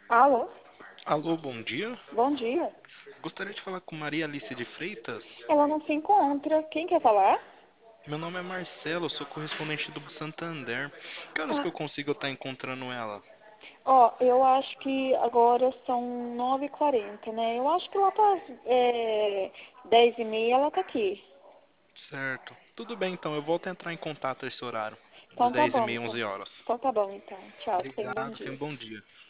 Alô, Alô, bom dia. bom dia. Gostaria de falar com Maria Alice de Freitas. Ela não se encontra. Quem quer falar? Meu nome é Marcelo, eu sou correspondente do Santander. Que horas que Ah, eu consigo estar encontrando ela? eu acho que agora são 9h40, né? Eu acho que lá para 10h30 ela tá aqui. Certo. Tudo bem, então, eu volto a entrar em contato a esse horário, de Então tá 10 e bom, meia, então. 11 horas. Então tá bom, então. Tchau, tenha um bom Obrigado, tenha um dia. bom dia.